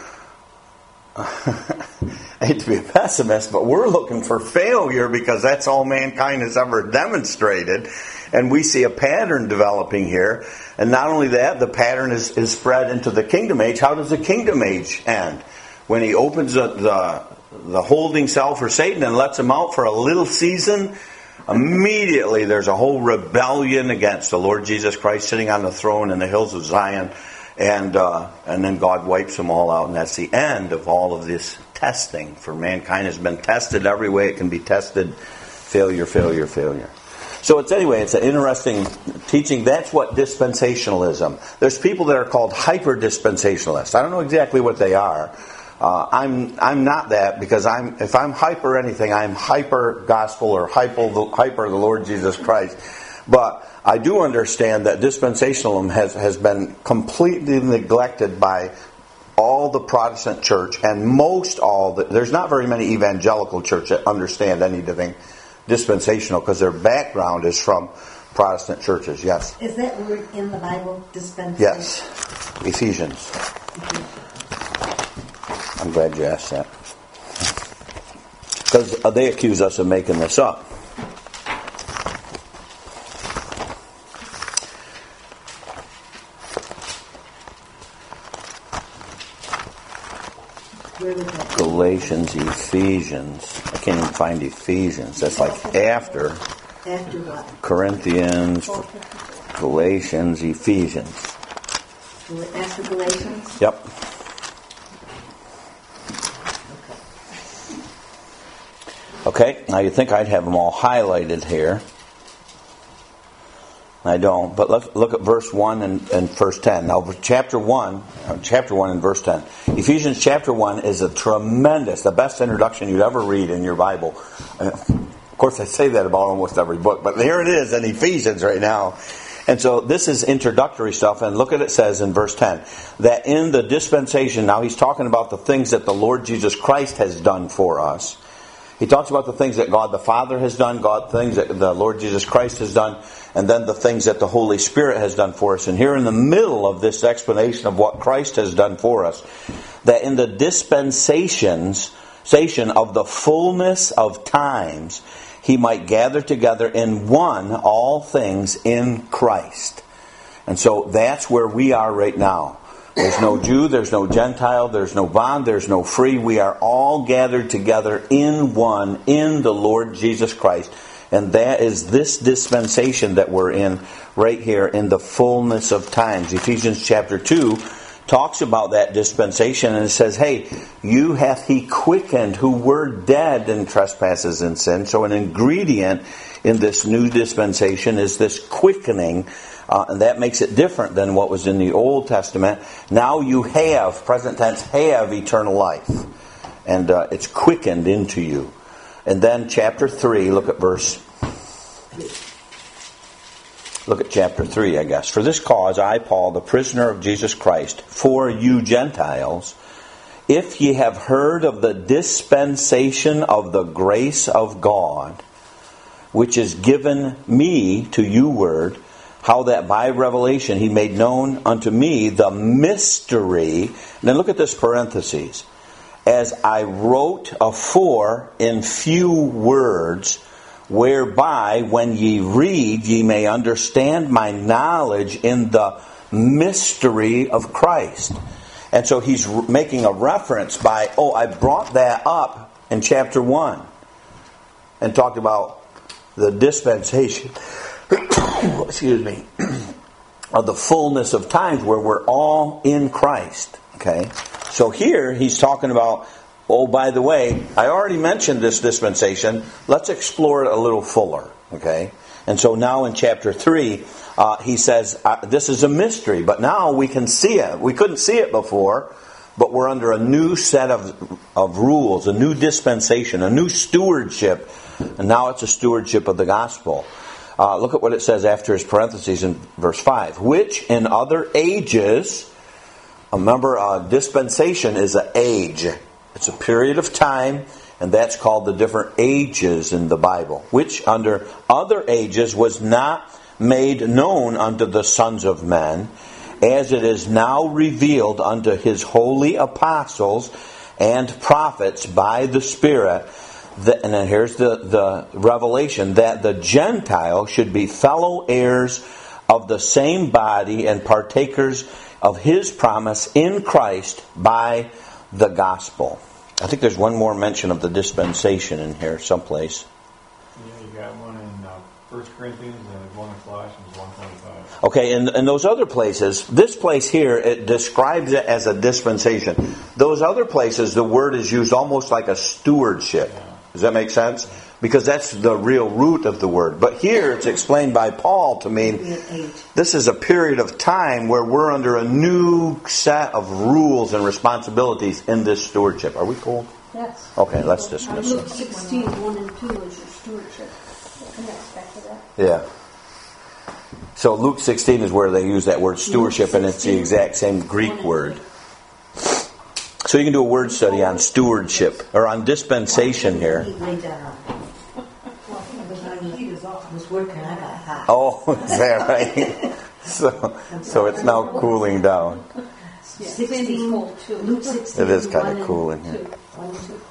I hate to be a pessimist, but we're looking for failure because that's all mankind has ever demonstrated. And we see a pattern developing here. And not only that, the pattern is, is spread into the kingdom age. How does the kingdom age end? When he opens the, the, the holding cell for Satan and lets him out for a little season, immediately there's a whole rebellion against the Lord Jesus Christ sitting on the throne in the hills of Zion. And uh, and then God wipes them all out. And that's the end of all of this testing. For mankind has been tested every way it can be tested. Failure, failure, failure. So it's anyway, it's an interesting teaching. That's what dispensationalism. There's people that are called hyper-dispensationalists. I don't know exactly what they are. Uh, I'm I'm not that, because I'm if I'm hyper anything, I'm hyper gospel or hyper the, hyper the Lord Jesus Christ. But I do understand that dispensationalism has, has been completely neglected by all the Protestant church and most all the, there's not very many evangelical churches that understand anything dispensational because their background is from Protestant churches. Yes. Is that word in the Bible, dispensation? Yes. Ephesians. I'm glad you asked that. Because they accuse us of making this up. Galatians, Ephesians. I can't even find Ephesians. That's like after. After what? Corinthians, Galatians, Ephesians. After Galatians? Yep. Okay, now you think I'd have them all highlighted here. I don't, but let's look at verse one and, and verse ten. Now, chapter one, chapter one and verse ten. Ephesians chapter one is a tremendous, the best introduction you'd ever read in your Bible. Of course, I say that about almost every book, but here it is in Ephesians right now. And so this is introductory stuff, and look at it says in verse ten, that in the dispensation, now he's talking about the things that the Lord Jesus Christ has done for us. He talks about the things that God the Father has done, God things that the Lord Jesus Christ has done, and then the things that the Holy Spirit has done for us. And here in the middle of this explanation of what Christ has done for us, that in the dispensations of the fullness of times, He might gather together in one all things in Christ. And so that's where we are right now. There's no Jew, there's no Gentile, there's no bond, there's no free. We are all gathered together in one, in the Lord Jesus Christ. And that is this dispensation that we're in right here in the fullness of times. Ephesians chapter two talks about that dispensation and it says, hey, you hath He quickened who were dead in trespasses and sin. So an ingredient in this new dispensation is this quickening. Uh, and that makes it different than what was in the Old Testament. Now you have, present tense, have eternal life. And uh, it's quickened into you. And then chapter three, look at verse... Look at chapter three, I guess. For this cause, I, Paul, the prisoner of Jesus Christ, for you Gentiles, if ye have heard of the dispensation of the grace of God, which is given me to you word, how that by revelation He made known unto me the mystery. And then look at this parentheses. As I wrote afore in few words, whereby when ye read ye may understand my knowledge in the mystery of Christ. And so he's making a reference by, oh, I brought that up in chapter one and talked about the dispensation excuse me, of the fullness of times where we're all in Christ. Okay? So here he's talking about, oh, by the way, I already mentioned this dispensation. Let's explore it a little fuller. Okay? And so now in chapter three, uh, he says, uh, this is a mystery, but now we can see it. We couldn't see it before, but we're under a new set of, of rules, a new dispensation, a new stewardship, and now it's a stewardship of the gospel. Uh, look at what it says after his parentheses in verse five. Which in other ages, remember, uh, dispensation is an age. It's a period of time, and that's called the different ages in the Bible. Which under other ages was not made known unto the sons of men, as it is now revealed unto His holy apostles and prophets by the Spirit. The, and then here's the, the revelation, that the Gentile should be fellow heirs of the same body and partakers of His promise in Christ by the gospel. I think there's one more mention of the dispensation in here someplace. Yeah, you got one in uh, First Corinthians and one in Colossians one twenty-five. Okay, in, in those other places, this place here, it describes it as a dispensation. Those other places, the word is used almost like a stewardship. Yeah. Does that make sense? Because that's the real root of the word. But here it's explained by Paul to mean this is a period of time where we're under a new set of rules and responsibilities in this stewardship. Are we cool? Yes. Okay, let's dismiss Luke it. sixteen, one and two is your stewardship. It connects back to that. Yeah. So Luke sixteen is where they use that word stewardship, and it's the exact same Greek word. So you can do a word study on stewardship, or on dispensation here. Way down. I was working, I got hot. Oh, is that right? So, so it's now cooling down. sixteen, Luke sixteen. It is kind one of cool in and here. two. One and two.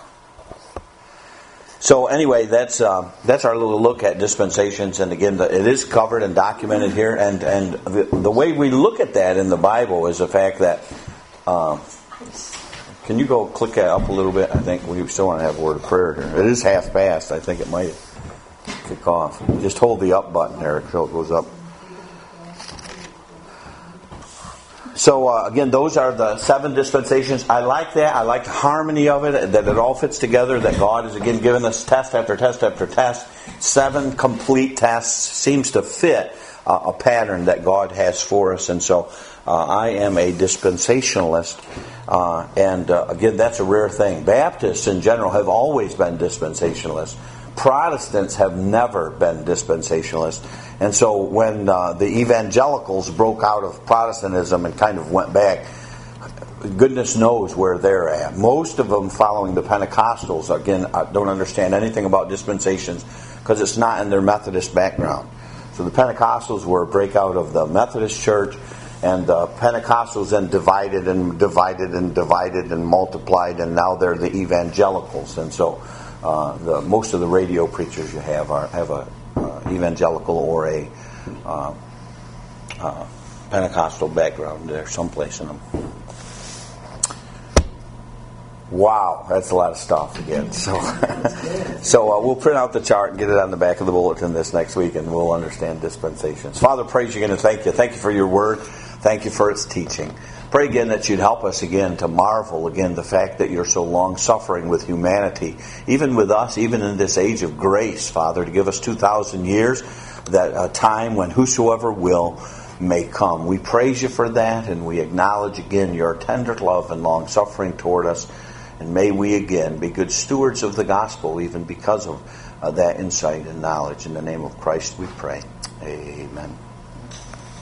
So anyway, that's uh, that's our little look at dispensations, and again, the, it is covered and documented here. And and the, the way we look at that in the Bible is the fact that. Uh, can you go click that up a little bit? I think we still want to have a word of prayer here. It is half past. I think it might kick off. Just hold the up button there until it goes up. So uh, again, those are the seven dispensations. I like that. I like the harmony of it, that it all fits together, that God has again given us test after test after test. Seven complete tests seems to fit uh, a pattern that God has for us. And so uh, I am a dispensationalist. Uh, and uh, again, that's a rare thing. Baptists in general have always been dispensationalists. Protestants have never been dispensationalists. And so when uh, the evangelicals broke out of Protestantism and kind of went back, goodness knows where they're at. Most of them following the Pentecostals, again, don't understand anything about dispensations because it's not in their Methodist background. So the Pentecostals were a breakout of the Methodist Church, and the Pentecostals then divided and divided and divided and multiplied, and now they're the evangelicals. And so uh, the, most of the radio preachers you have are have a uh, evangelical or a uh, uh, Pentecostal background. They're someplace in them. Wow, that's a lot of stuff again. So, so uh, we'll print out the chart and get it on the back of the bulletin this next week, and we'll understand dispensations. Father, praise you again and thank you. Thank you for your word. Thank you for its teaching. Pray again that you'd help us again to marvel again the fact that you're so long-suffering with humanity, even with us, even in this age of grace, Father, to give us two thousand years, that a time when whosoever will may come. We praise you for that, and we acknowledge again your tender love and long-suffering toward us. And may we again be good stewards of the gospel, even because of uh, that insight and knowledge. In the name of Christ we pray. Amen.